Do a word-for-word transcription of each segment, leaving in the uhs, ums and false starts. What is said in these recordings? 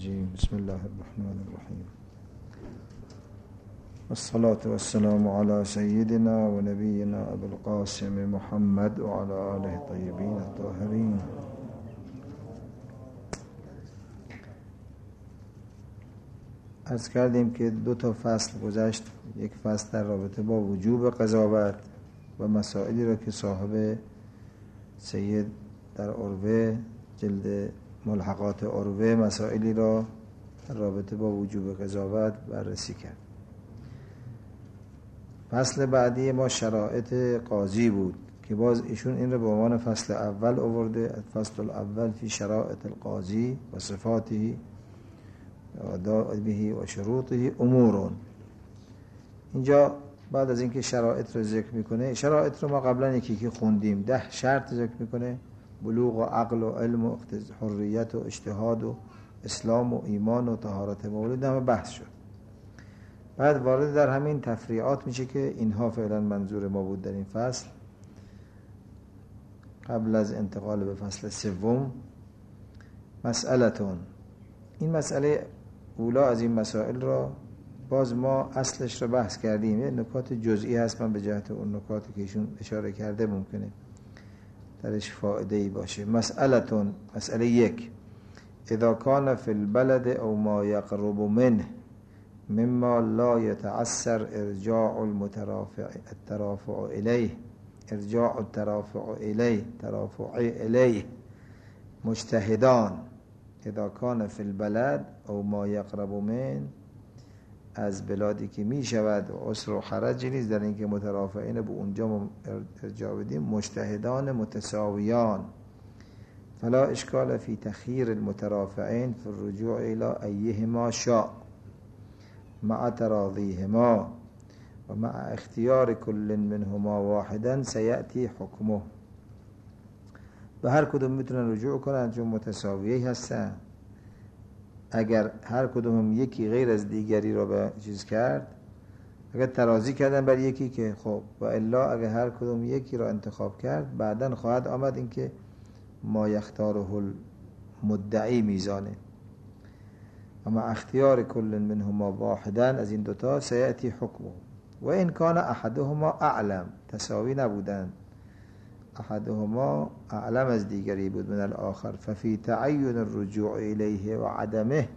الرجيم بسم الله الرحمن الرحيم والصلاة والسلام على سيدنا ونبينا أبي القاسم محمد وعلى آله الطيبين الطاهرين. عرض کردیم که دو تا فصل گذشت. یک فصل در رابطه با وجوب قضاوت و مسائلی را که صاحب سید در عروه جلد ملحقات عروه مسائلی را در رابطه با وجوب قضاوت بررسی کرد. فصل بعدی ما شرایط قاضی بود که باز ایشون این را به عنوان فصل اول آورده. فصل الاول فی شرایط القاضی و صفاته و آدابه و شروطه امورون. اینجا بعد از اینکه شرایط رو ذکر میکنه، شرایط رو ما قبلا یکی که خوندیم، ده شرط ذکر میکنه: بلوغ و عقل و علم و حریت و اجتهاد و اسلام و ایمان و طهارت مولود همه بحث شد. بعد وارد در همین تفریعات میشه که اینها فعلا منظور ما بود در این فصل. قبل از انتقال به فصل سوم، مسئلتون، این مسئله اولا از این مسائل را باز ما اصلش رو بحث کردیم. یه نکات جزئی هست، من به جهت اون نکاتی که ایشون اشاره کرده ممکنه درش فائده ای باشه. مسئلتون، مسئله یک: اذا کان فی البلد او ما یقرب منه مما لا يتعسر ارجاع المترافع الترافع الیه ارجاع الترافع الیه ترافع الیه مجتهدان. اذا کان فی البلد او ما یقرب من، از بلادی که می شود و عسر و حرجی نیست در اینکه مترافعین به اونجا ارجاع بدیم، مجتهدان متساویان، فلا اشکال فی تخییر المترافعین فی الرجوع الى ایهما شاء مع تراضیهما و مع اختیار کل منهما واحدا سیأتی حکمه. به هر کدوم میتونن رجوع کنن چون متساویه هستن. اگر هر کدوم یکی غیر از دیگری را به چیز کرد، اگر ترازی کردن بر یکی که خب، و الا اگر هر کدوم یکی را انتخاب کرد، بعدن خواهد آمد اینکه ما یختاره المدعی میزانه. اما اختیار کل منهما واحدا، از این دوتا سیأتی حکمه. و این کان احدهما اعلم، تساوی نبودن، احدهما اعلم از دیگری بود من الاخر، ففی تعین الرجوع الیه و عدمه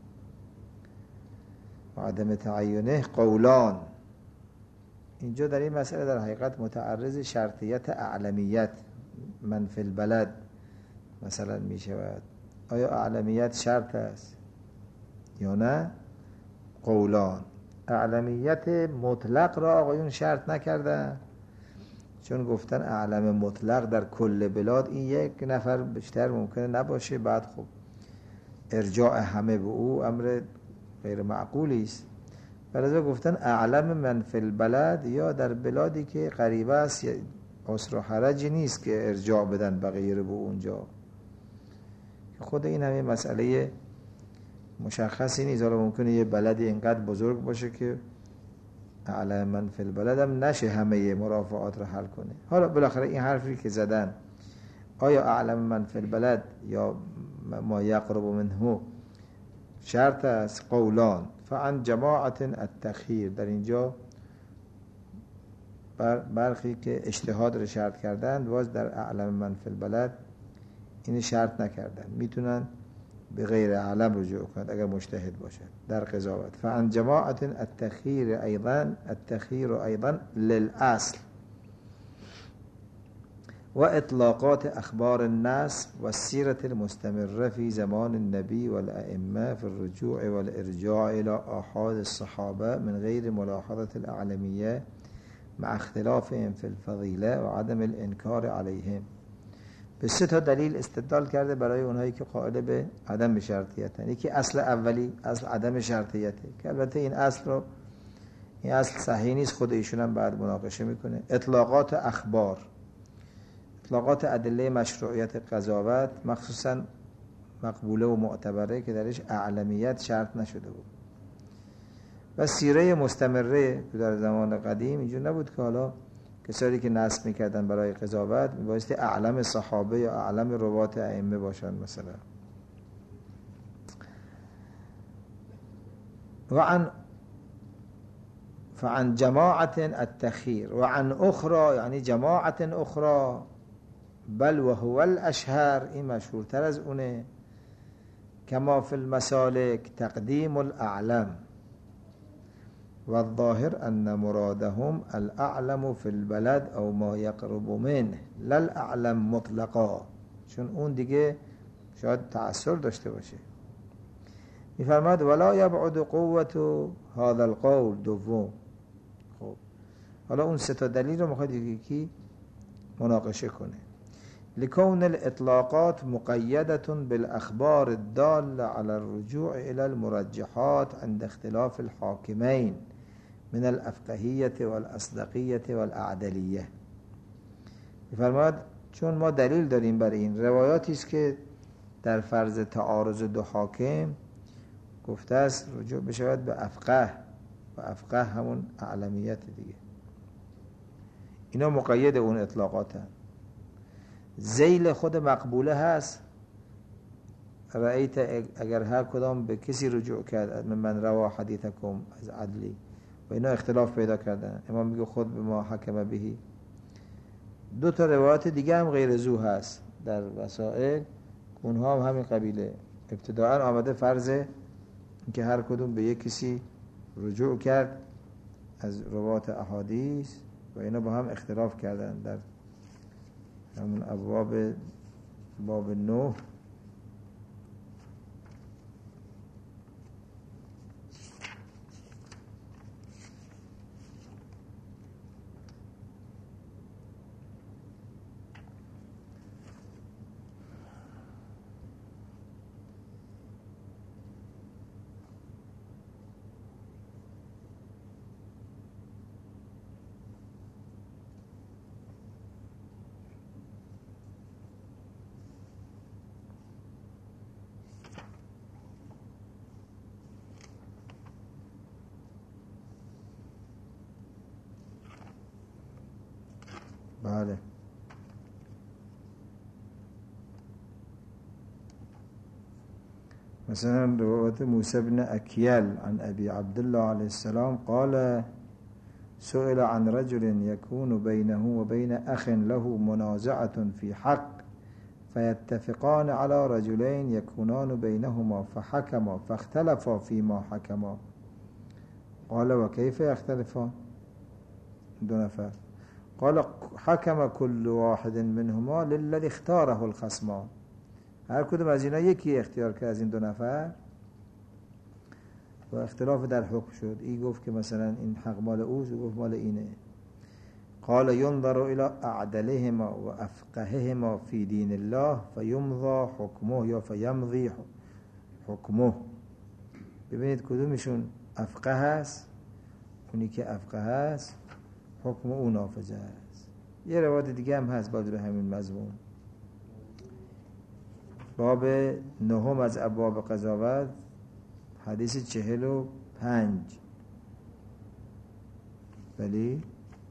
و عدم تعینه قولان. اینجا در این مسئله در حقیقت متعرض شرطیت اعلمیت من فی البلد مثلا می شود. آیا اعلمیت شرط است یا نه؟ قولان. اعلمیت مطلق را آقایون شرط نکردن، چون گفتن اعلم مطلق در کل بلاد، این یک نفر بیشتر ممکنه نباشه، بعد خب ارجاع همه به او امر غیر معقولی است. برای گفتن اعلم من فی البلد، یا در بلادی که قریبه است، عسر و حرجی نیست که ارجاع بدن بقیه رو به اونجا. خود این همه مسئله مشخصی نیست. حالا ممکنه یه بلدی اینقدر بزرگ باشه که اعلم من فی البلد هم نشه همه مرافعات رو حل کنه. حالا بالاخره این حرفی که زدن، آیا اعلم من فی البلد یا ما یقرب منه شرط است؟ قولان. فعن جماعت التخییر، در اینجا بر برخی که اجتهاد رو شرط کردن، باز در اعلم من فی البلد این شرط نکردن، میتونن به غیر علم رجوع کنند اگر مجتهد باشد در قضاوت. فعن جماعت التخییر ایضا التخییر ایضا للاصل و اطلاقات اخبار الناس و السیرة المستمره فی زمان النبی والائمه فی الرجوع والارجاع الى آحاد الصحابه من غیر ملاحظه الاعلمیه مع اختلافهم فی الفضیله و عدم الانکار علیهم. به سه تا دلیل استدلال کرده برای اونهایی که قائل به عدم شرطیتن. یکی اصل اولی، اصل عدم شرطیته، که البته این اصل رو این اصل صحیح نیست، خود ایشون هم بعد مناقشه میکنه. اطلاقات اخبار، اطلاقات ادله مشروعیت قضاوت، مخصوصا مقبوله و معتبره که درش اعلمیت شرط نشده بود. و سیره مستمره که در زمان قدیم اینجور نبود که حالا کسانی که نصب میکردن برای قضاوت میبایستی اعلم صحابه یا اعلم روات ائمه باشن مثلا. وعن فعن جماعة التخير وعن أخرى يعني جماعة أخرى بل وهو الأشهر این مشهورتر از اونه كما في المسالك تقديم الأعلم والظاهر أن مرادهم الأعلم في البلد أو ما يقرب منه لا الأعلم مطلقا، چون اون دیگه شاید تأثیر داشته باشه. میفرماد ولا يبعد قوة هذا القول دوم. خب حالا اون سه تا دلیل رو میخواد یکی مناقشه کنه. لكون الإطلاقات مقيدة بالأخبار الدالة على الرجوع إلى المرجحات عند اختلاف الحاكمين من الأفقهية والأصدقية والأعدلية. میفرماد چون ما دلیل داریم بر این روایاتی است که در فرض تعارض دو حاکم گفته است رجوع بشود به افقه و افقه همون اعلمیت دیگه، اینا مقید اون اطلاقات هست. ذیل خود مقبوله هست رأیت اگر هر کدام به کسی رجوع کرد من روا حدیثکم از عدلی و اینا اختلاف پیدا کردن، امام میگه خود به ما حکم بهی. دو تا روایت دیگه هم غیر زو هست در وسائل، اونها هم همین قبیله. ابتداعا آمده فرضه که هر کدوم به یک کسی رجوع کرد از روایت احادیث و اینا با هم اختلاف کردن در همون ابواب باب نه. بله مثلا روایت موسى بن أكيل عن أبي عبد الله عليه السلام قال سئل عن رجل يكون بينه وبين أخ له منازعة في حق فيتفقان على رجلين يكونان بينهما فحكما فاختلفا فيما حكما. قال وكيف يختلفان؟ دو نفر. قال حكم كل واحد منهما للذي اختاره الخصمان. هر کدوم از اینا یکی اختیار کرد از این دو نفر و اختلاف در حکم شد. این گفت که مثلا این حق مال اوست و گفت مال اینه. قال ينظر الى اعدلهما و افقههما في دين الله فيمضى حكمه یا فيمضي حكمه. ببینید کدومشون افقه هست، اونی که افقه هست حکم او نافذ است. یه روایت دیگه هم هست باز به همین مضمون، باب نهم از ابواب قضاوت حدیث چهل و پنج. بلی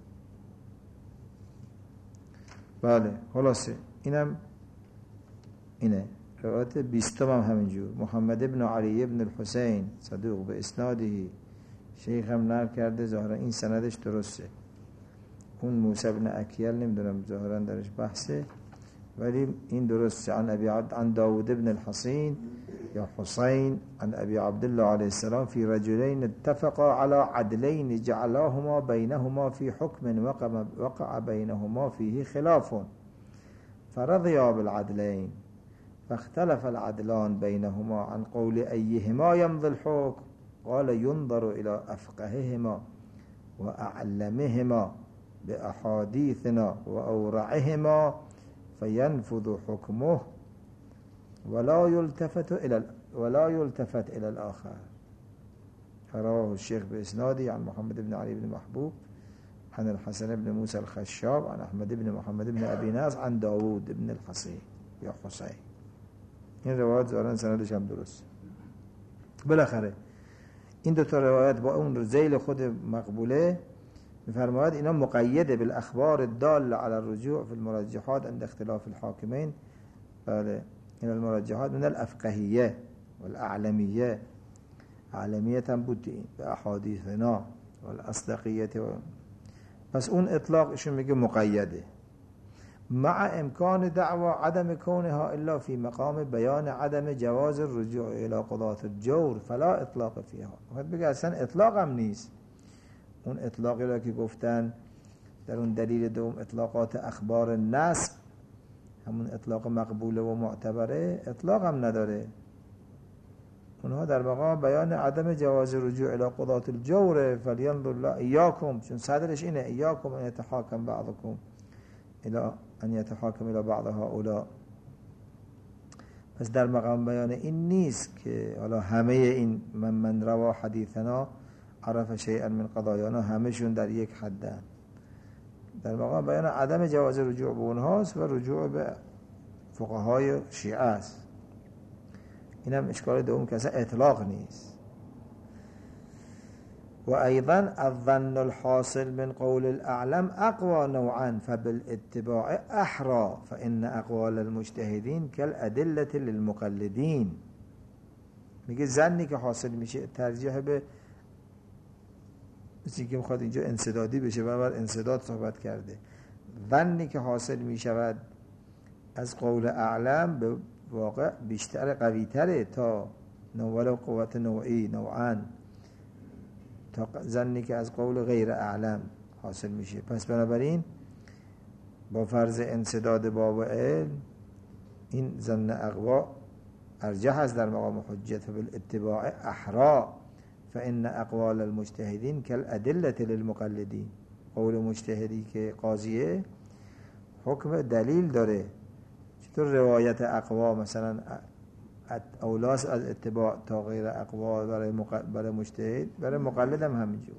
بله خلاصه اینم اینه. روایت بیستم هم همینجور. محمد ابن علی ابن الحسین صدوق به اسنادی، شیخ هم نقل کرده ظاهرا این سندش درسته. اون موسی ابن اکیل نمیدونم ظاهرا درش بحثه ولی این درسته. عن ابي عبد عن داود ابن الحصين یا حسين عن ابي عبد الله عليه السلام في رجلين اتفقا على عدلين جعلاهما بينهما في حكم وقع وقع بينهما فيه خلاف فرضيا بالعدلين فاختلف العدلان بينهما عن قول أيهما يمضي الحكم. قال ينظر إلى أفقههما وأعلمهما بأحاديثنا وأورعهما فينفذ حكمه ولا يلتفت إلى ولا يلتفت إلى الآخر. رواه الشيخ بإسنادي عن محمد بن علي بن محبوب عن الحسن بن موسى الخشاب عن أحمد بن محمد بن أبي ناس عن داود بن الحصين یا حسین. این روایت ظاهرا سندش هم درست. بالاخره این دو تا روایت با اون ذیل خود مقبوله میفرماید اینا مقیده بالاخبار الداله على الرجوع في المرجحات عند اختلاف الحاكمين. بله این المرجحات من الافقهیه والاعلمیه اعلمیت هم بود این به احادیثنا و الاصدقیت و... پس اون اطلاقشون میگه مقیده مع امکان دعوا عدم کونها الا فی مقام بیان عدم جواز الرجوع الى قضاة الجور فلا اطلاق فیها. وقت بگه اصلا اطلاق هم نیست. اون اطلاقی را که گفتن در اون دلیل دوم اطلاقات اخبار نسب، همون اطلاق مقبول و معتبره، اطلاق هم نداره. اونها در مقام بیان عدم جواز رجوع الى قضاة الجور فلینظر الله ایاکم، چون صدرش اینه ایاکم ان یتحاکم بعضکم الى ان یتحاکم الى بعض هؤلاء. پس در مقام بیان این نیست که حالا همه این من من روا حدیثنا عرف شیئا من قضایانا همشون در یک حدن. در مقام بیان عدم جواز رجوع به اونهاست و رجوع به فقهای شیعه است. این هم اشکال دوم که اصلا اطلاق نیست. و ایضا الظن الحاصل من قول الاعلم اقوى نوعا فبالاتباع احرى فان اقوال المجتهدین كالادله للمقلدین. میگه ظنی که حاصل میشه ترجیح به مثل که میخواد اینجا انسدادی بشه و بعد انسداد صحبت کرده. ظنی که حاصل میشود از قول اعلم به واقع بیشتر قویتره تا نوال قوت نوعی نوعا تا ظنی که از قول غیر اعلم حاصل میشه. پس بنابراین با فرض انسداد باب علم این ظن اقوا ارجح است در مقام حجت. بالاتباع احرا فان اقوال المجتهدین كالادله للمقلدین. قول مجتهدی که قاضیه حکم دلیل داره. چطور روایت اقوا مثلا اولاس از اتباع تا غیر اقوا برای مق... برای مجتهد، برای مقلد هم همینجور.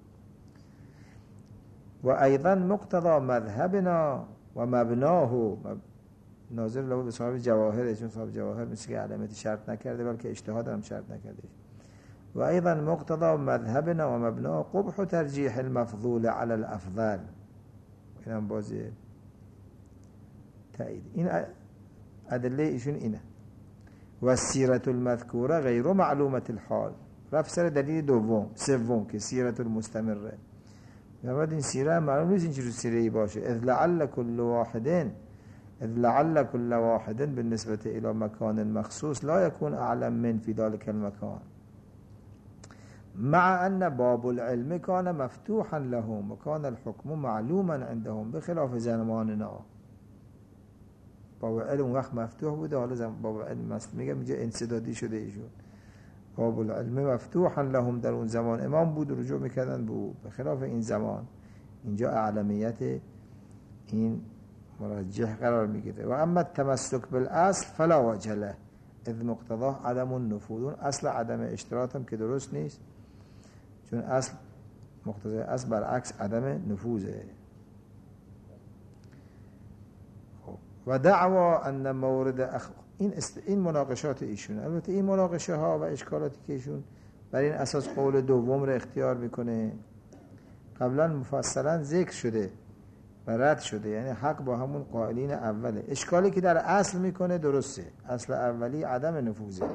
و ایضا مقتضا مذهبنا و مبناه ناظر له به صاحب جواهر، چون صاحب جواهر مثل که علامت شرط نکرده بلکه اجتهاد هم شرط نکرده. و ایضا مقتضا مذهبنا و مبناه قبح ترجیح المفضول على الافضل. این هم بازی تایید. این ادله ایشون اینه. و سیرت المذکوره غیر معلومت الحال. رفت سر دلیل دوم سوم که سیرت المستمره. بعد این سیره معلوم نیست این چه سیره ای باشه. اذ لعل كل واحد اذ لعل كل واحد بالنسبه الى مكان مخصوص لا يكون اعلم من في ذلك المكان مع ان باب العلم كان مفتوحا لهم وكان الحكم معلوما عندهم بخلاف زماننا. باب علم وقت مفتوح بوده، حالا زمان باب علم است میگم اینجا انسدادی شده ایشون. باب العلم مفتوحا لهم در اون زمان امام بود رجوع میکردن به به خلاف این زمان اینجا اعلمیت این مرجح قرار میگیره. و اما التمسک بالاصل فلا وجه له اذ مقتضاه عدم النفوذ. اصل عدم اشتراط هم که درست نیست، چون اصل مقتضای اصل برعکس عدم نفوذه. و دعوا ان مورد اخ... این است... این مناقشات ایشون. البته این مناقشه ها و اشکالاتی که ایشون بر این اساس قول دوم رو اختیار میکنه قبلا مفصلا ذکر شده و رد شده، یعنی حق با همون قائلین اوله. اشکالی که در اصل میکنه درسته، اصل اولی عدم نفوذه،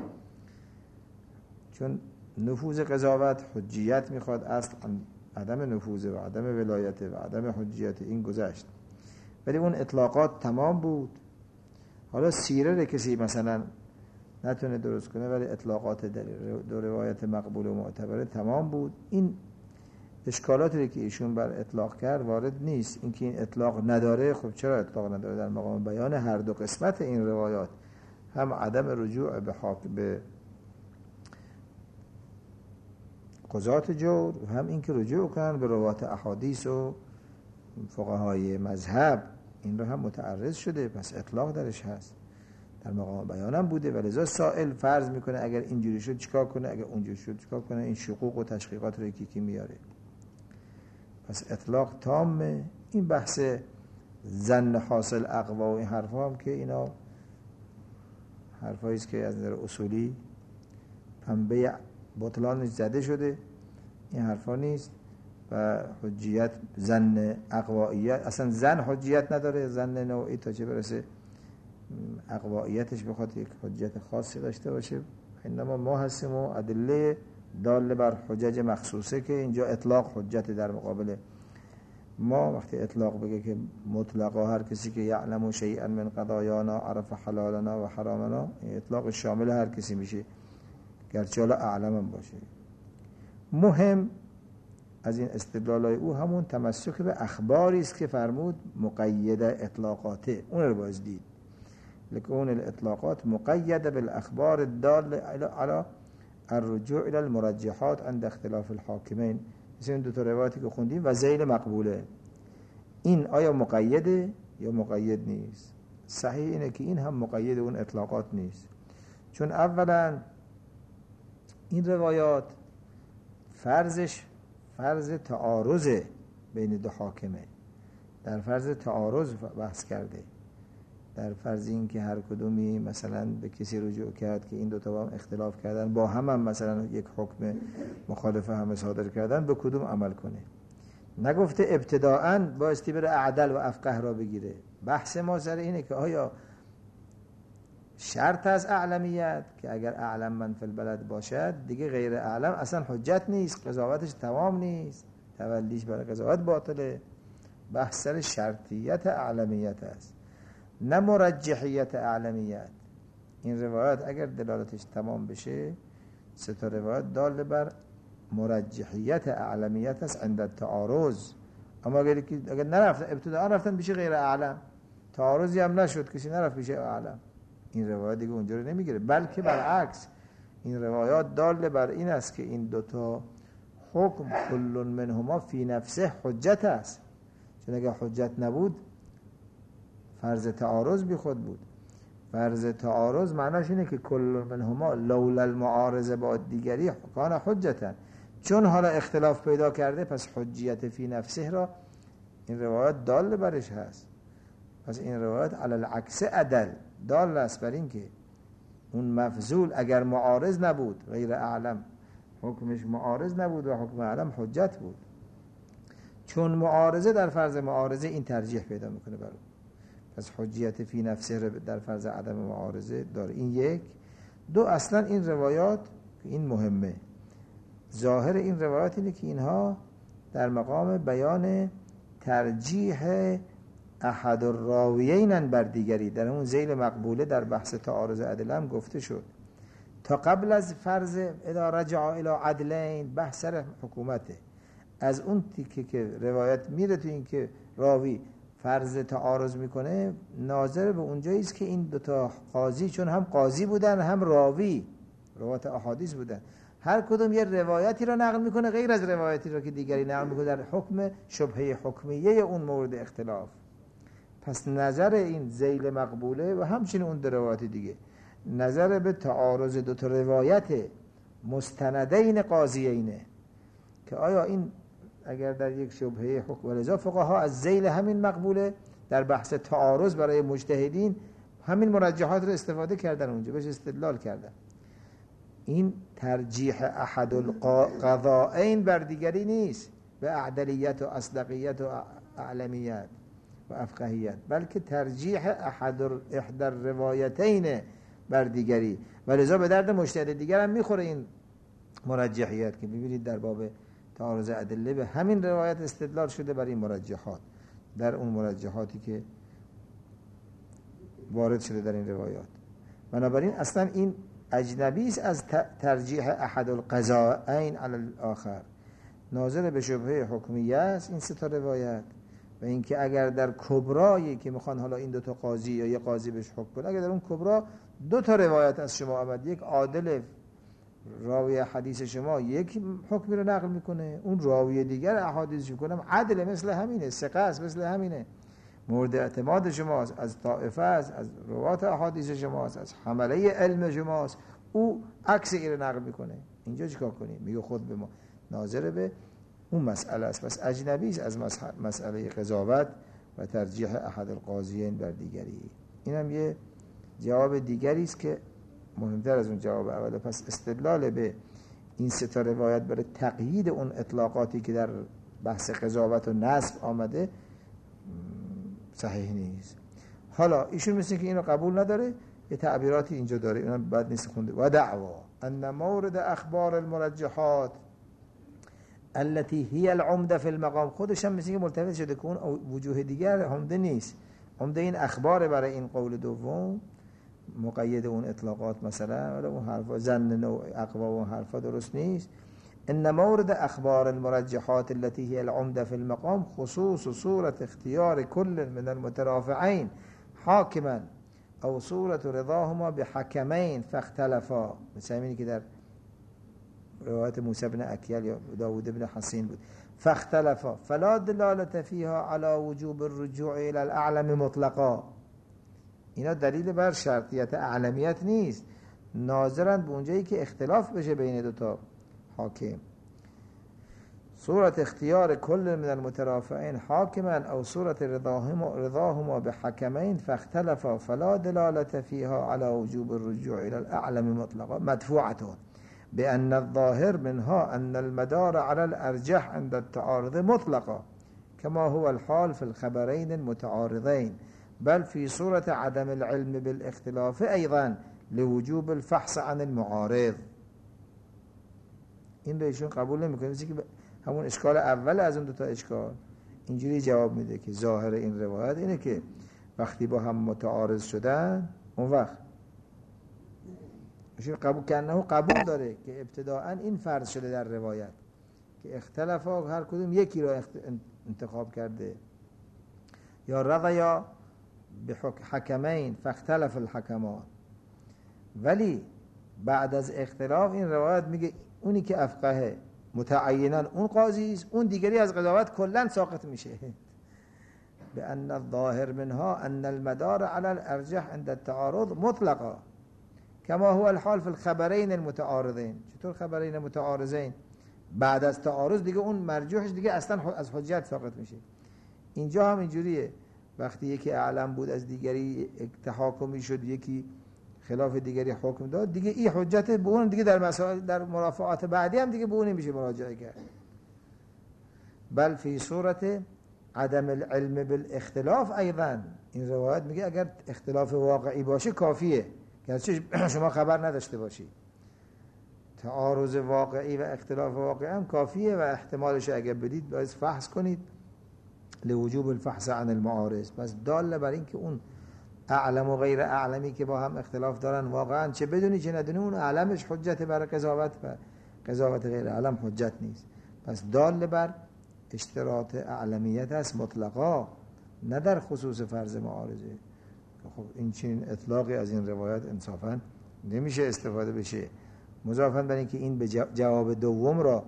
چون نفوذ قضاوت حجیت میخواد، اصل عدم نفوذه و عدم ولایته و عدم حجیت. این گذشت، ولی اون اطلاقات تمام بود. حالا سیره رو کسی مثلا نتونه درست کنه ولی اطلاقات دو روایت مقبول و معتبره تمام بود. این اشکالاتی که ایشون بر اطلاق کرد وارد نیست. اینکه این اطلاق نداره، خب چرا اطلاق نداره؟ در مقام بیان هر دو قسمت این روایات، هم عدم رجوع به حاکم به قضات جور و هم اینکه رجوع کنن به روایت احادیث و فقهای مذهب، این رو هم متعرض شده. پس اطلاق درش هست، در مقام بیانم بوده. ولذا سائل فرض میکنه اگر اینجوری شد چیکار کنه، اگر اونجوری شد چیکار کنه. این شقوق و تشقیقات رو یکی یکی میاره. پس اطلاق تامه. این بحث ظن حاصل اقوا و این حرفا هم که اینا حرفایی است که از نظر اصولی پنبه بطلان زده شده. این حرفا نیست. و حجیت ظن اقوائیت، اصلا ظن حجیت نداره. ظن نوعی تا چه برسه اقوائیتش بخواد یک حجیت خاصی داشته باشه. انما ما هستیم و ادله دال بر حجج مخصوصه که اینجا اطلاق حجت در مقابل ما. وقتی اطلاق بگه که مطلقا هر کسی که یعلم شیئا من قضایانا عرف حلالنا و حرامنا، این اطلاق شامل هر کسی میشه گرچه حالا اعلم باشه. مهم از این استدلالای او همون تمسک به اخباری است که فرمود مقید اطلاقاته، اون رو باز دید. لکون الاطلاقات مقید بالاخبار الدال علی الرجوع الى المرجحات عند اختلاف الحاکمین. مثل این دو تا روایتی که خوندیم و ذیل مقبوله، این آیا مقیده یا مقید نیست؟ صحیح اینه که این هم مقید اون اطلاقات نیست، چون اولا این روایات فرضش فرض تعارض بین دو حاکمه، در فرض تعارض بحث کرده، در فرض این که هر کدومی مثلا به کسی رجوع کرد که این دو تا با هم اختلاف کردن، با هم هم مثلا یک حکم مخالف هم صادر کردن، به کدوم عمل کنه. نگفته ابتداءً بایستی بره اعدل و افقه را بگیره. بحث ما سر اینه که آیا شرط از اعلمیت که اگر اعلم من فی البلد باشد دیگه غیر اعلم اصلا حجت نیست، قضاوتش تمام نیست، تولیش برای قضاوت باطله. بحث سر شرطیت اعلمیت است، نه مرجحیت اعلمیت. این روایت اگر دلالتش تمام بشه، سه تا روایت دال بر مرجحیت اعلمیت است عند التعارض. اما اگر اگر نرفتن ابتدا رفتن بشه غیر اعلم، تعارضی هم نشد، کسی نرفت بشه اعلم، این روایت دیگه اونجا رو نمیگیره. بلکه برعکس این روایات دال بر این است که این دوتا حکم کل منهما فی نفسه حجت است، چون اگر حجت نبود فرض تعارض بی خود بود. فرض تعارض معناش اینه که کل منهما لولا المعارضه با دیگری کان حجتا، چون حالا اختلاف پیدا کرده پس حجیت فی نفسه را این روایت دال برش هست. پس این روایت علی العکس عدل دال است بر این که اون مفضول اگر معارض نبود غیر اعلم حکمش معارض نبود و حکم اعلم حجت بود، چون معارضه در فرض معارضه این ترجیح پیدا میکنه برای پس حجیت فی نفسه در فرض عدم معارضه داره. این یک. دو، اصلا این روایات این مهمه، ظاهر این روایات اینه که اینها در مقام بیان ترجیح احد الراویین بر دیگری، در اون ذیل مقبوله در بحث تعارض ادله هم گفته شد. تا قبل از فرض اذا رجع الى عدلین بحث سر حکومته، از اون تیکه که روایت میره تو این که راوی فرض تعارض میکنه، ناظر به اونجایی است که این دوتا قاضی چون هم قاضی بودن هم راوی روایت احادیث بودن، هر کدوم یه روایتی را نقل میکنه غیر از روایتی را که دیگری نقل میکنه در حکم شبهه حکمیه اون مورد اختلاف. پس نظر این ذیل مقبوله و همچنین اون دو روایت دیگه نظر به تعارض دو تا روایت مستندین قاضیینه که آیا این اگر در یک شبهه حکم، ولذا فقها از ذیل همین مقبوله در بحث تعارض برای مجتهدین همین مرجحات رو استفاده کردن، اونجا بهش استدلال کردن. این ترجیح احد القضائین بر دیگری نیست به اعدلیت و اصدقیت و اعلمیت و افقهیت، بلکه ترجیح احد احد الروایتین بر دیگری، ولذا به درد مجتهد دیگر هم میخوره این مرجحیت که ببینید در باب تعارض ادله به همین روایت استدلال شده برای این مرجحات در اون مرجحاتی که وارد شده در این روایات. بنابراین اصلا این اجنبی است از ترجیح احد القضائین علی الاخر، ناظر به شبهه حکمیه است این سه تا روایت. و اینکه اگر در کبرایی که میخوان حالا این دو تا قاضی یا یک قاضی بهش حکم کنه، اگر در اون کبرا دو تا روایت از شما آمد، یک عادل راوی حدیث شما یک حکمی رو نقل میکنه، اون راوی دیگر احادیث میکنه عدل مثل همینه، ثقه است مثل همینه، مورد اعتماد شماست، از طائفه است، از روات احادیث شماست، از حمله علم شماست، او عکس این رو نقل میکنه. اینجا چیکار کنیم؟ میگه خود به ما ناظر به اون مسئله است. پس اجنبی است از مسئله قضاوت و ترجیح احد القاضیین بر دیگری. اینم یه جواب دیگری است که مهمتر از اون جواب اوله. پس استدلال به این سه تا روایت برای تقیید اون اطلاقاتی که در بحث قضاوت و نسب آمده صحیح نیست. حالا ایشون مثل که اینو قبول نداره، یه تعبیراتی اینجا داره، اونم بد نیست خونده. و دعوا ان مورد اخبار المرجحات التي هي العمده في المقام، خودش هم مثل که ملتفت شده که اون وجوه دیگر عمده نیست. عمده این اخبار برای این قول دوم، مقید اون اطلاقات مثلا، ولی اون حرفا زن و اقوا و حرفا درست نیست. ان مورد اخبار المرجحات التي هي العمده في المقام خصوص صورة اختیار كل من المترافعين حاکما او صورة رضاهما بحکمین فاختلفا، مثل اینی که در روایت موسی بن اکیل یا داود بن حسین بود، فاختلفا فلا دلالة فيها على وجوب الرجوع الى الاعلم مطلقا. اینا دلیل بر شرطیت اعلمیت نیست، ناظرند به اونجایی که اختلاف بشه بین دوتا حاکم. صورت اختیار کل من المترافعین حاکما او صورت رضاهما رضاهما بحکمین فاختلفا فلا دلالة فيها على وجوب الرجوع الى الاعلم مطلقا مدفوعة بأن الظاهر منها أن المدار على الأرجح عند التعارض مطلقا كما هو الحال في الخبرين المتعارضين، بل في صورة عدم العلم بالاختلاف أيضا لوجوب الفحص عن المعارض. این رو ایشون قبول نمی‌کنه، مثل که همون اشکال اول از اون دو تا اشکال اینجوری جواب میده که ظاهر این روایت اینه که وقتی با هم متعارض شدن اون وقت ایشون قبول کنه قبول داره که ابتداءً این فرض شده در روایت که اختلافا هر کدوم یکی رو انتخاب کرده، یا رضیا بحکمین فاختلف الحکمان، ولی بعد از اختلاف این روایت میگه اونی که افقه متعینا اون قاضی است، اون دیگری از قضاوت کلا ساقط میشه. بأن الظاهر منها ان المدار على الارجح عند التعارض مطلقا كما هو الحال في الخبرين المتعارضين. چطور خبرین متعارضین؟ بعد از تعارض دیگه اون مرجوحش دیگه اصلا از حجت ساقط میشه. اینجا هم اینجوریه، وقتی یکی اعلم بود از دیگری تحاکمی شد، یکی خلاف دیگری حکم داد، دیگه این حجت به اون دیگه در مسائل در مرافعات بعدی هم دیگه به اون نمیشه مراجعه کرد. بل فی صورت عدم العلم بالاختلاف ایضا، این روایت میگه اگر اختلاف واقعی باشه کافیه که شما خبر نداشته باشی. تعارض واقعی و اختلاف واقعی هم کافیه و احتمالش اگر بدید باید فحص کنید لوجوب الفحص عن المعارض. پس دال بر این که اون اعلم و غیر اعلمی که با هم اختلاف دارن واقعا چه بدونی چه ندونی اون اعلمش حجت بر قضاوت و قضاوت غیر اعلم حجت نیست. پس دال بر اشتراط اعلمیت است مطلقا، نه در خصوص فرض معارضه. خب این چنین اطلاقی از این روایت انصافا نمیشه استفاده بشه. مضافاً بر اینکه این به جواب دوم را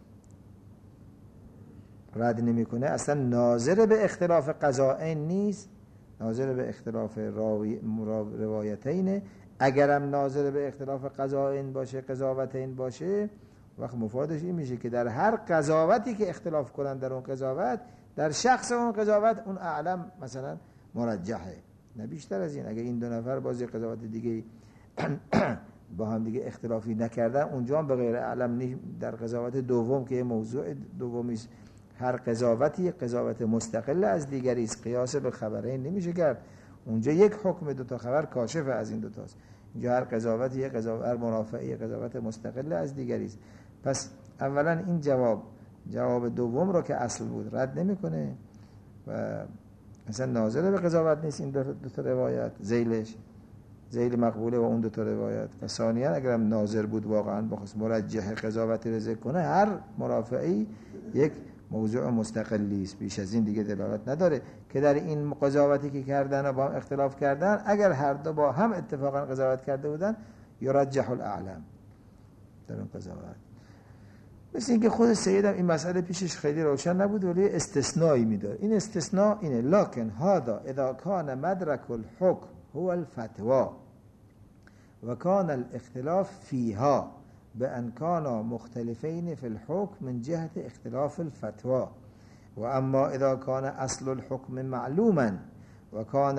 رد نمیکنه، اصلا ناظر به اختلاف قضائین نیست، ناظر به اختلاف راوی روایتین. اگرم ناظر به اختلاف قضائین باشه قضاوتین باشه، وقت مفادش این میشه که در هر قضاوتی که اختلاف کنن در اون قضاوت، در شخص اون قضاوت اون اعلم مثلا مرجحه، نه بیشتر از این. اگر این دو نفر بازی قضاوت دیگه با هم دیگه اختلافی نکردن، اونجا هم به غیر اعلم در قضاوت دوم که موضوع دومی است. هر قضاوتی قضاوت مستقل از دیگری است، قیاس به خبرین نمیشه کرد. اونجا یک حکم دو تا خبر کاشف از این دو تاست. اینجا هر قضاوتی یک قضاوت، هر منافعی قضاوت مستقل از دیگری است. پس اولا این جواب جواب دوم رو که اصل بود رد نمیکنه و مثلا ناظر به قضاوت نیست این دو تا روایت، ذیلش ذیل مقبوله و اون دو تا روایت. و ثانیا اگرم ناظر بود واقعا بخواست مرجح قضاوت رو ذکر کنه، هر مرافعی یک موضوع مستقلی است، بیش از این دیگه دلالت نداره که در این قضاوتی که کردن و با هم اختلاف کردن، اگر هر دو با هم اتفاقا قضاوت کرده بودن یرجح الاعلم در اون قضاوت. مثل اینکه خود سیدم این مسئله پیشش خیلی روشن نبود ولی استثنایی میداره. این استثناء اینه: لکن هذا اذا کان مدرک الحکم هو الفتوى و کان الاختلاف فیها بأن كانا مختلفين في الحكم من جهة اختلاف الفتوى، وأما إذا كان أصل الحكم معلوما وكان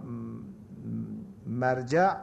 المرجع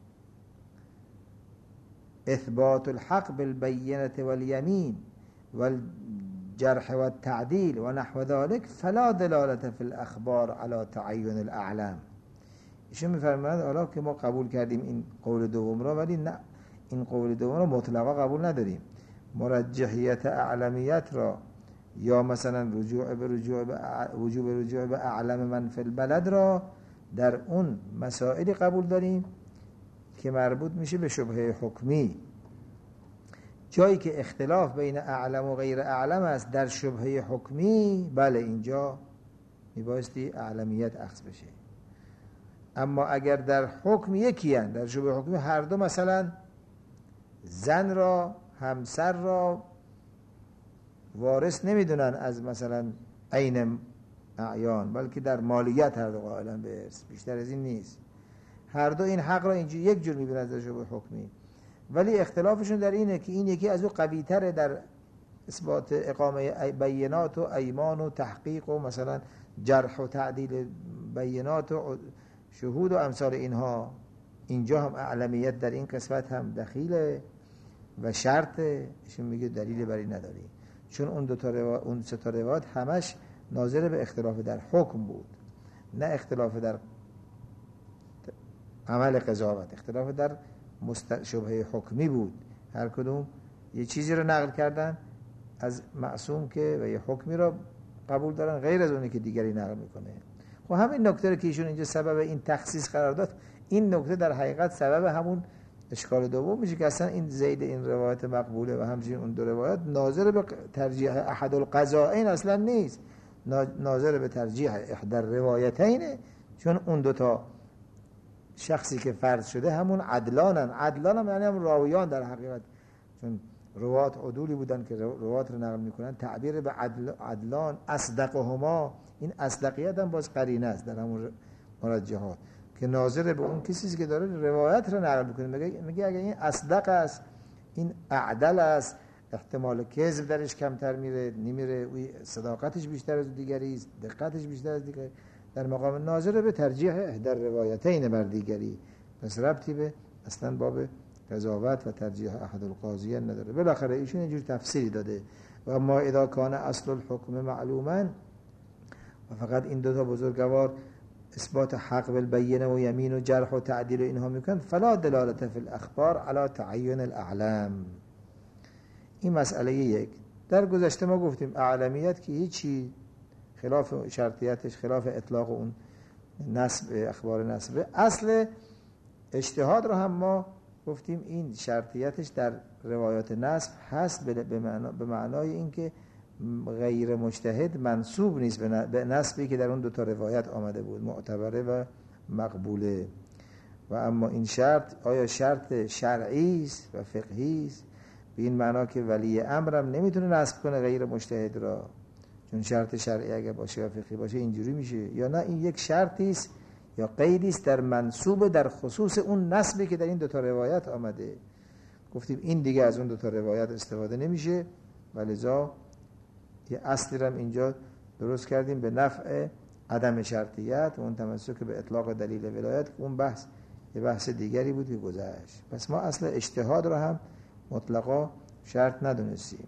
إثبات الحق بالبينة واليمين والجرح والتعديل ونحو ذلك فلا دلالة في الأخبار على تعين الأعلام. ایشون می‌فرماید حالا که ما قبول کردیم این قول دوم را، ولی نه این قول دوم رو مطلقا قبول نداریم. مرجحیت اعلمیت را یا مثلا رجوع به رجوع به وجوب رجوع به اعلم من فی البلد را در اون مسائلی قبول داریم که مربوط میشه به شبهه حکمی. جایی که اختلاف بین اعلم و غیر اعلم است در شبهه حکمی، بله اینجا میبایستی اعلمیت اخذ بشه. اما اگر در حکم یکی هن، در شبهه حکمی هر دو مثلا زن را همسر را وارث نمیدونن از مثلا عین اعیان، بلکه در مالیت هر دو قائلن به ارث، بیشتر از این نیست، هر دو این حق را اینجوری یک جور میبینن در شبهه حکمی، ولی اختلافشون در اینه که این یکی از او قوی تره در اثبات اقامه بینات و ایمان و تحقیق و مثلا جرح و تعدیل بینات و شهود و امثال اینها. اینجا هم اعلمیت در این قسمت هم دخیله و شرطه. ایشون میگه دلیل بری نداری، چون اون دو تا روایت، اون سه تا روایت همش ناظر به اختلاف در حکم بود، نه اختلاف در عمل قضاوت، اختلاف در مست... شبهه حکمی بود. هر کدوم یه چیزی رو نقل کردن از معصوم که و یه حکمی رو قبول دارن غیر از اونی که دیگری نقل میکنه. خب همین نکته رو که ایشون اینجا سبب این تخصیص قرار داد، این نکته در حقیقت سبب همون اشکال دوم میشه که اصلا این زید این روایت مقبوله و همچنین اون دو روایت ناظر به ترجیح احد القضائین اصلا نیست، ناظر به ترجیح احد الروایتینه، چون اون دوتا شخصی که فرض شده همون عدلانن. عدلان هم یعنی هم راویان در حقیقت، چون روات عدولی بودن که روات رو نقل میکنن، تعبیر به عدل عدلان اصدقهما، این اصدقیت هم باز قرینه است در همون مرجحات که ناظر به اون کسی که داره روایت رو نقل میکنه. میگه میگه اگه این اصدق است، این اعدل است، احتمال کذب درش کمتر میره نمیره، صداقتش بیشتر از دیگری است، دقتش بیشتر از دیگری، در مقام ناظر به ترجیح احدر روایتین بر دیگری، پس ربطی به اصلا باب قضاوت و ترجیح احد القاضیین نداره. بالاخره ایشون اینجور تفسیری داده. و اما اذا کان اصل الحکم معلوما، و فقط این دو تا بزرگوار اثبات حق بالبینه و یمین و جرح و تعدیل و اینها میکنند، فلا دلالت فی الاخبار علی تعین الاعلام. این مسئله یک. در گذشته ما گفتیم اعلمیت که هیچی خلاف شرطیتش، خلاف اطلاق اون نسب اخبار نسبه، اصل اجتهاد رو هم ما گفتیم این شرطیتش در روایات نسب هست به معنای این که غیر مجتهد منسوب نیست به نسبی که در اون دو تا روایت آمده بود، معتبره و مقبوله. و اما این شرط آیا شرط شرعی است و فقهی است، به این معنا که ولی امرم نمیتونه نسب کنه غیر مجتهد را، چون شرط شرعی اگه باشه و فقهی باشه اینجوری میشه، یا نه این یک شرطی است یا قیدی است در منسوب در خصوص اون نسبی که در این دو تا روایت آمده. گفتیم این دیگه از اون دو تا روایت استفاده نمیشه، ولذا یه اصلی هم اینجا درست کردیم به نفع عدم شرطیت و اون تمسک به اطلاق دلیل ولایت، که اون بحث یه بحث دیگری بود که گذشت. پس ما اصل اجتهاد رو هم مطلقا شرط ندونستیم.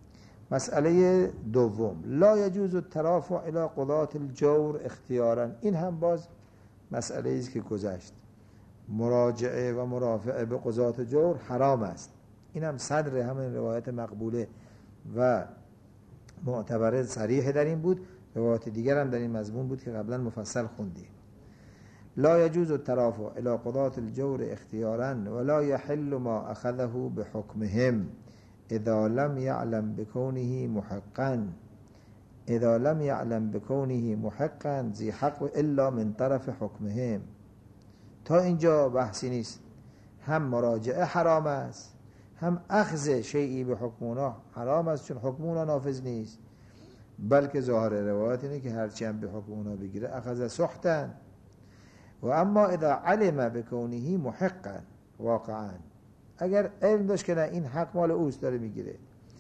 مسئله دوم، لا یجوز الترافع الی قضاة الجور اختیارا. این هم باز مسئله ایست که گذشت. مراجعه و مرافعه به قضاة جور حرام است. این هم صدر همین روایت مقبوله و معتبره صریح در این بود. روایت دیگر هم در این مضمون بود که قبلا مفصل خوندیم. لا يجوز الترافع الى قضاة الجور اختیارا ولا يحل ما اخذه بحكمهم اذا لم يعلم بكونه محقا اذا لم يعلم بكونه محقا ذي حق الا من طرف حكمهم. تا اینجا بحثی نیست. هم مراجعه حرام است، هم اخذ شیئی به حکم اونا حرام است، چون حکم اونا نافذ نیست، بلکه ظاهر روایت اینه که هرچی هم به حکم اونا بگیره اخذ سحتا. و اما اذا علم بکونه محقا، واقعا اگر علم داشت که نه این حق مال اوست داره میگیره،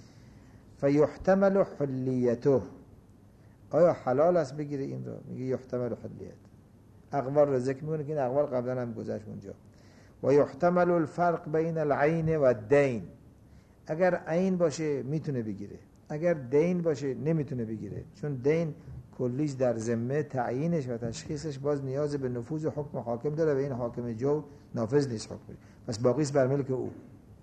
فیحتمل حلیته، آیا حلال است بگیره این رو؟ میگه یحتمل حلیت. اقوال رو ذکر میکنه که این اقوال قبلا هم گذشت اونجا. و یحتمل الفرق بین العین و الدین، اگر عین باشه میتونه بگیره، اگر دین باشه نمیتونه بگیره، چون دین کلیش در ذمه تعیینش و تشخیصش باز نیاز به نفوذ حکم حاکم داره و این حاکم جو نافذ نیست حکمش، پس باقیش بر ملک او.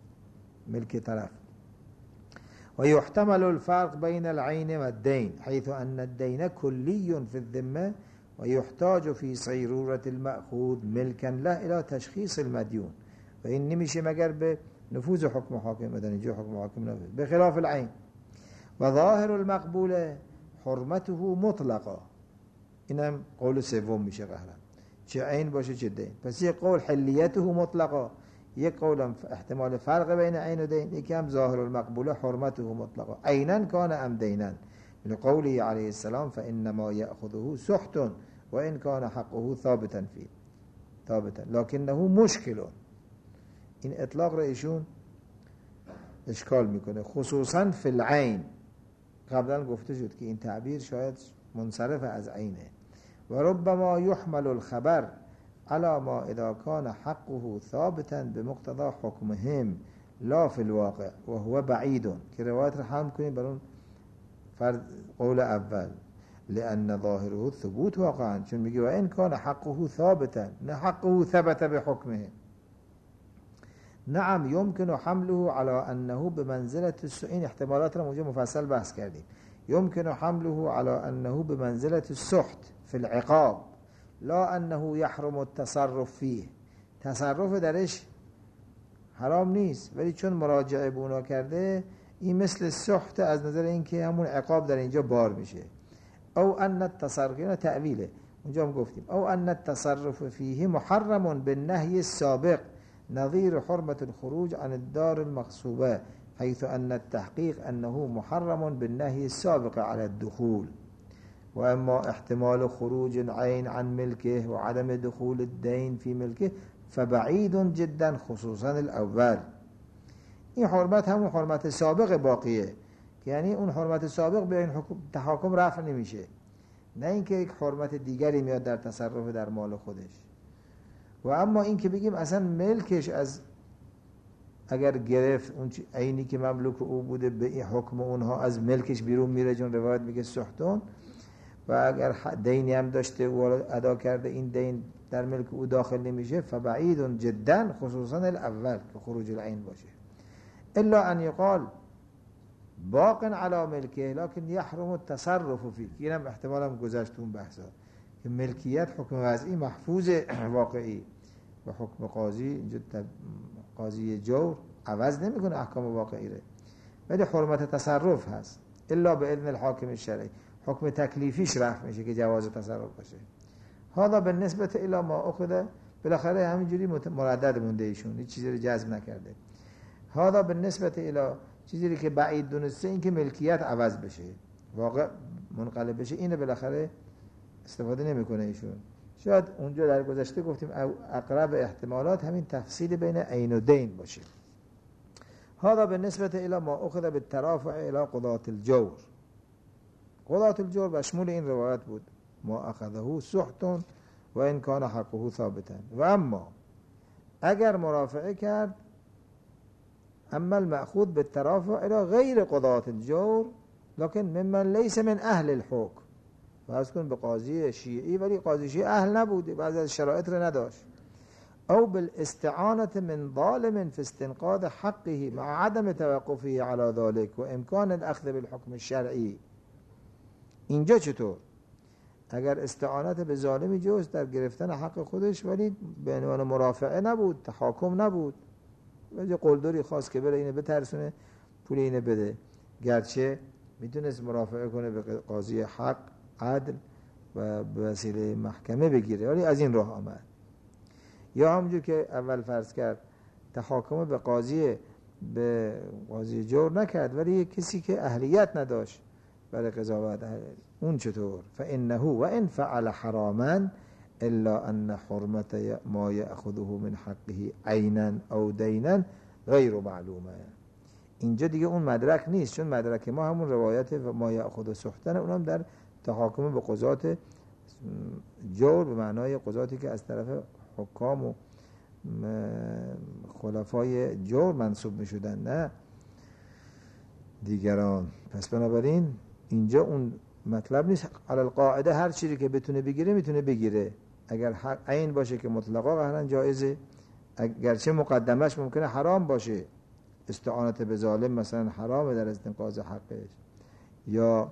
ملک طرف. و یحتمل الفرق بین العین و الدین حیث ان الدین کلی فی الذمه و یحتاج فی صیرورة المأخوذ ملکا له الى تشخیص المدیون. و این نمیشه مگر به نفوذ حکم حاکم بدن جو حکم حاکم نفوذ بخلاف العین. و ظاهر المقبول حرمته مطلقا، اینم قول سوم میشه قهرم، چه عین باشه چه دین. پس یک قول حلیته مطلقا، یک قول احتمال فرق بین عین و دین، یکی هم ظاهر المقبول حرمته مطلقا عینا کان ام دینا من قوله علیه السلام فانما یأخذه سحت و ان کان حقه ثابتا فيه ثابتا لکنه مشکل. این اطلاق را ایشون اشکال میکنه خصوصا فی العین. قبلا گفته شد که این تعبیر شاید منصرف از عینه. و ربما یحمل الخبر على ما اذا كان حقه ثابتا بمقتضى حکمهم لا فی الواقع و هو بعید، که روایت را هم کنیم بر اون فرض قول اول لان ظاهره ثبوت واقعا، چون میگه و ان کان حقه ثابتا، نه حقه ثبت بحکمه. نعم يمكن حمله على انه بمنزله السحت، این احتمالات را اونجا مفصل بحث کردیم. يمكن حمله على انه بمنزله السحت في العقاب لا انه يحرم التصرف فيه، تصرف درش حرام نیست ولی چون مراجعه به اونا کرده این مثل سحت از نظر اینکه همون عقاب در اینجا بار میشه. او ان التصرف، اینا تعویله اونجا هم گفتیم، او ان التصرف فيه محرم بالنهي السابق نظیر حرمة الخروج عن الدار المغصوبة حيث ان التحقيق انه محرم بالنهي السابق على الدخول. و اما احتمال خروج العين عن ملكه و عدم دخول الدين في ملكه فبعید جدا خصوصا الاول. این حرمت همون حرمت سابق باقیه، یعنی اون حرمت سابق به این تحاکم رفع نمیشه، نه اینکه یک حرمت دیگری میاد در تصرف در مال خودش. و اما این که بگیم اصلا ملکش از اگر گرفت اون عینی که مملوک او بوده به این حکم اونها از ملکش بیرون میره، چون روایت میگه سحتون، و اگر دینی هم داشته و ادا کرده این دین در ملک او داخل نمیشه فبعید جدا خصوصا الاول که خروج العین باشه. الا ان یقال باق علی ملکه لكن یحرم التصرف فيه، اینم احتمال هم گذشت اون بحثا که ملکیت حکم وضعی محفوظ واقعی و حکم قاضی اینجا قاضی جور عوض نمیکنه احکام واقعی ره، ولی حرمت تصرف هست الا به اذن الحاکم الشرعی، حکم تکلیفیش رفع میشه که جواز تصرف باشه. هذا بالنسبه الی ما اخذ، بالاخره همینجوری مردد مونده ایشون، هیچ چیزی رو جذب نکرده. هذا بالنسبه الی چیزی که بعید دونسته این که ملکیت عوض بشه، واقع منقلب بشه، اینو بالاخره استفاده نمیکنه ایشون. شاید اونجا در گذشته گفتیم اقرب احتمالات همین تفصیل بین عین و دین باشه. هذا بالنسبه الی ما اخذ بالترافع الی قضاة الجور. قضاة الجور بشمول این روایت بود ما اخذه سحت و ان کان حقه ثابتا. و اما اگر مرافعه کرد اما المأخوذ بالترافع الى غیر قضاة الجور لكن ممن ليس من اهل الحكم، فرض کن به قاضی شیعی ولی قاضی شیعی اهل نبوده، بعضی از شرایط رو نداشت. او بالاستعانه من ظالم في استنقاذ حقه مع عدم توقفه على ذلك و امکان الاخذ بالحكم الشرعی. اینجا چطور؟ اگر استعانت به ظالمی جوز در گرفتن حق خودش ولی به عنوان مرافعه نبود، تحاکم نبود، ولی قلدری خواست که بره اینه بترسونه پول اینه بده، گرچه میتونست مرافعه کنه به قاضی حق عدل و به وسیله محکمه بگیره، ولی از این راه آمد. یا همونجور که اول فرض کرد تحاکم به قاضی به قاضی جور نکرد ولی کسی که اهلیت نداشت برای قضاوت، اون چطور؟ فانه و ان فعل حراما الا ان حرمت ما یأخذه من حقه عینا او دینا غیر معلومه. اینجا دیگه اون مدرک نیست، چون مدرک ما همون روایت ما یأخذ سحتن، اونم در تحاکم به قضات جور به معنای قضاتی که از طرف حکام و خلفای جور منصوب می شدن، نه دیگران. پس بنابراین اینجا اون مطلب نیست. علی القاعده هر چیزی که بتونه بگیره میتونه بگیره، اگر عین باشه که مطلقا قهرن جایزه، اگرچه مقدمش ممکنه حرام باشه استعانت به ظالم مثلا حرامه در استنقاذ حقش، یا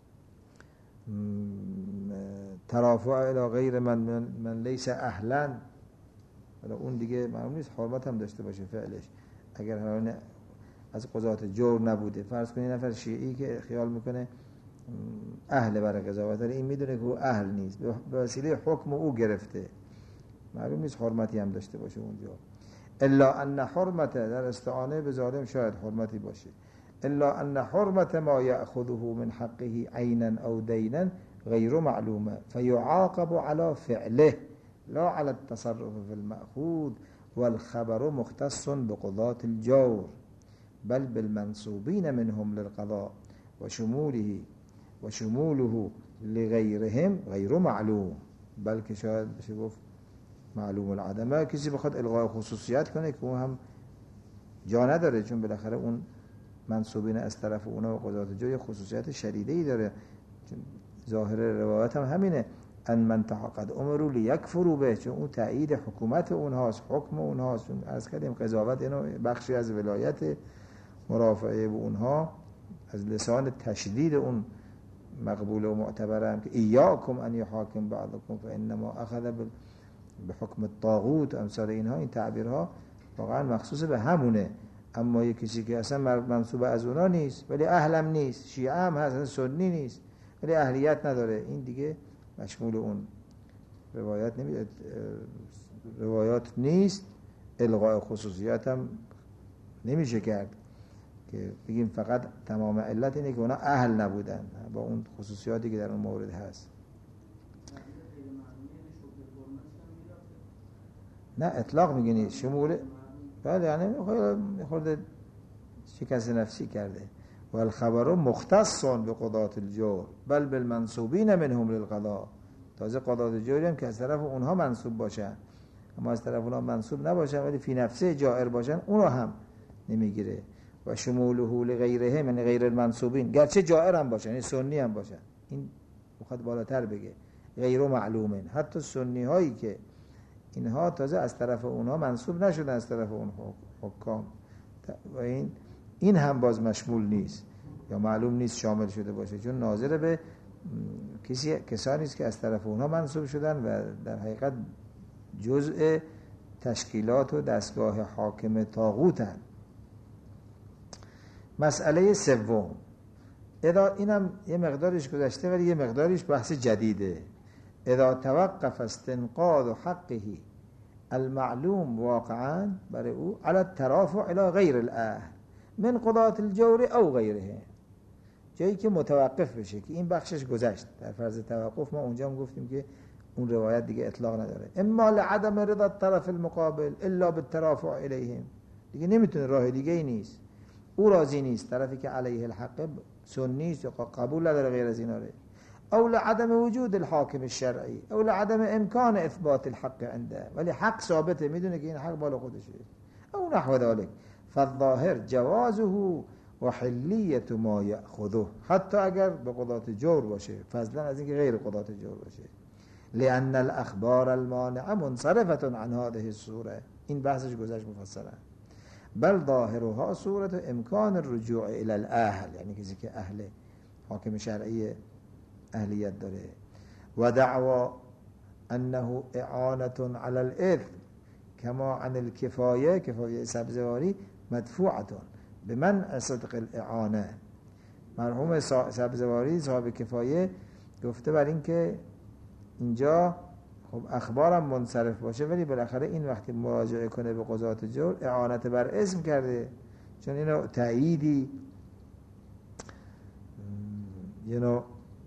ترافع الی غیر من من, من لیس اهلا، حالا اون دیگه معلوم نیست حرمت هم داشته باشه فعلش. اگر همین از قضات جور نبوده، فرض کنید نفر شیعی که خیال میکنه اهل برای قضاوت، این میدونه که او اهل نیست، به وسیله حکم او گرفته، معلوم نیست حرمتی هم داشته باشه اونجا. الا ان حرمت، در استعانه به ظالم شاید حرمتی باشه، الا ان حرمت ما یأخذه من حقه عینا او دینا غیر معلومه فیعاقب على فعله لا على التصرف في المأخوذ والخبر مختص بقضاة الجور بل بالمنصوبين منهم للقضاء وشموله وشموله لغيرهم غیر معلوم. بلکه شاید بشه گفت معلوم العدمه، کسی بخواد الغای خصوصیت کنه که اون هم جا نداره، چون بالاخره اون منصوبین از طرف اونا و قضات جور خصوصیت شدیدی داره. ظاهر روایت هم همینه، ان من قد امروا لیکفروا به، چون اون تایید حکومت اونهاست، حکم اونهاست. چون عرض کردیم قضاوت اینو بخشی از ولایت، مرافعه به اونها از لسان تشدید اون مقبول و معتبرم که ایاکم ان یحاکم بعضکم فانما اخذ بحکم الطاغوت، امثال اینها، این تعبیرها واقعا مخصوص به همونه. اما یک کسی که اصلا منسوب از اونا نیست ولی اهلم نیست، شیعه هم هست، سنی نیست ولی اهلیت نداره، این دیگه مشمول اون روایت نمی روایات نیست. الغاء خصوصیت هم نمیشه کرد که بگیم فقط تمام علت اینه که اونا اهل نبودن با اون خصوصیاتی که در اون مورد هست. نه اطلاق میگنی شمول، بله یعنی خورده شکست نفسی کرده. و الخبر مختص بقضاة الجور بل بالمنصوبین منهم للقضاء، تازه قضات جوری هم که از طرف اونها منصوب باشن، اما از طرف اونها منصوب نباشن ولی فی نفسه جائر باشن، اونها هم نمیگیره. و شموله لغیرهم، یعنی غیر المنصوبین، گرچه جائر هم باشن، یعنی سنی هم باشن، این بخواد بالاتر بگه غیر معلومین، حتی سنی هایی که اینها تازه از طرف اونها منصوب نشدن، از طرف اون حکام، و این این هم باز مشمول نیست یا معلوم نیست شامل شده باشه، چون ناظر به کسی کسانی است که از طرف اونها منصوب شدن و در حقیقت جزء تشکیلات و دستگاه حاکم طاغوتن. مسئله سوم، اذا اینم یه مقدارش گذشته ولی یه مقدارش بحث جدیده. اذا توقف استنقاذ حقه المعلوم واقعا برای او على الترافع الى غیر الاهل من قضاة الجور او غیره، جایی که متوقف بشه که این بخشش گذشت، در فرض توقف ما اونجا هم گفتیم که اون روایت دیگه اطلاق نداره، اما لعدم رضا الطرف المقابل الا بالترافع الیهم، دیگه نمیتونه، راه دیگه ای نیست، او راضی نیست، طرفی که علیه الحق سنی است قبول نداره غیر از اینا، او لعدم وجود الحاکم الشرعی او لعدم امکان اثبات الحق عنده، ولی حق ثابته، میدونه که این حق بالا خودشه، او نحو ذلك، فالظاهر جوازه و حلیت ما یأخذه، حتی اگر به قضات جور باشه، فضلا از اینکه غیر قضات جور باشه، لأن الاخبار المانعه منصرفه عن هذه الصوره، این بحثش گذشت مفصلا، بل ظاهرها صورت امکان الرجوع الى الاهل، یعنی کسی که اهل حاکم شرعی اهلیت داره، و دعوا انه اعانه علی الاثم کما عن الکفایه، کفایه سبزواری مدفوعه بمنع صدق الاعانه، مرحوم سبزواری صاحب کفایه گفته بر این که اینجا خب اخبارم منصرف باشه ولی بالاخره این وقتی مراجعه کنه به قضات جور اعانت بر اسم کرده، چون اینو تأییدی یه نوع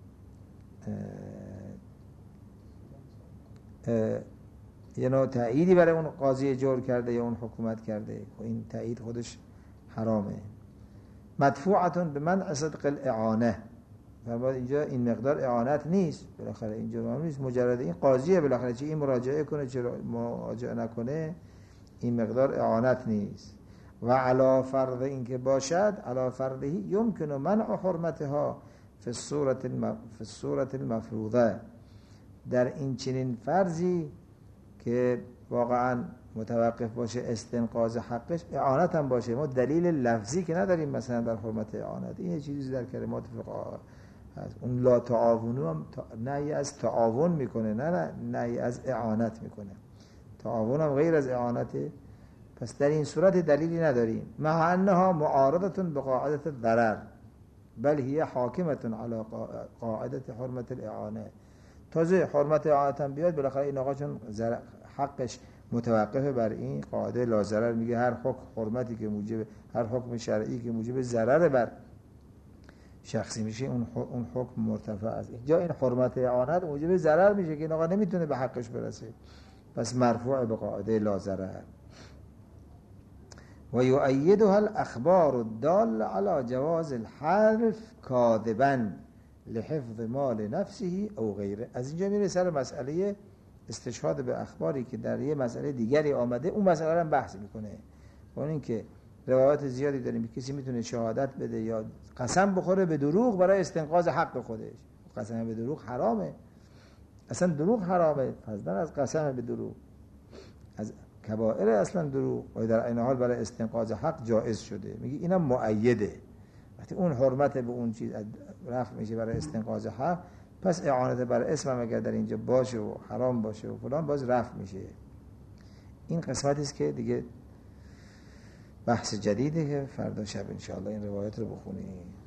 یه نوع تأییدی برای اون قاضی جور کرده یا اون حکومت کرده، و این تأیید خودش حرامه. مدفوعتون به منع صدق الاعانه، فرمود اینجا این مقدار اعانت نیست، بالاخره اینجا مهم نیست، مجرد این قاضیه بالاخره چه این مراجعه کنه چه مراجعه نکنه، این مقدار اعانت نیست. و علا فرض این که باشد، علا فرضه یمکن منع حرمتها فی الصورت الم... فی الصورت المفروضه، در این چنین فرضی که واقعا متوقف باشه استنقاذ حقش، اعانت هم باشه. ما دلیل لفظی که نداریم مثلا در حرمت اعانت. این چیزی در کلمات فقها هست. اون لا تعاونو هم نهی از تعاون میکنه، نه نه نهی از اعانت میکنه. تعاون هم غیر از اعانته. پس در این صورت دلیلی نداریم. مع انها معارضه بقاعده الضرر بل هي حاکمه علی قاعده حرمت الاعانه. تازه حرمت اعانت هم بیاد بالاخره این آقا چون حقش متوقفه بر این قاعده لا ضرر، میگه هر حکم حرمتی که موجب هر حکم شرعی که موجب ضرر بر شخصی میشه اون اون حکم مرتفع است. اینجا این حرمت اعانت موجب ضرر میشه که این آقا نمیتونه به حقش برسه، پس مرفوع به قاعده لا ضرر. و یؤیدها الاخبار الداله علی جواز الحلف کاذبا لحفظ مال نفسه او غیره. از اینجا میره سر مسئله استشهاد به اخباری که در یه مسئله دیگری آمده، اون مسئله رو بحث میکنه. اون این که روایات زیادی داریم کسی میتونه شهادت بده یا قسم بخوره به دروغ برای استنقاذ حق خودش. قسم به دروغ حرامه، اصلا دروغ حرامه، فضلا از قسم به دروغ از کبائر اصلا دروغ، و در این حال برای استنقاذ حق جایز شده. میگه اینم مؤیده. وقتی اون حرمت به اون چیز رفع میشه برای استنقاذ حق، پس اعانت بر اسم هم اگر در اینجا باشه و حرام باشه و فلان باز رفع میشه. این قسمتی است که دیگه بحث جدیده که فردا شب انشاءالله این روایت رو بخونیم.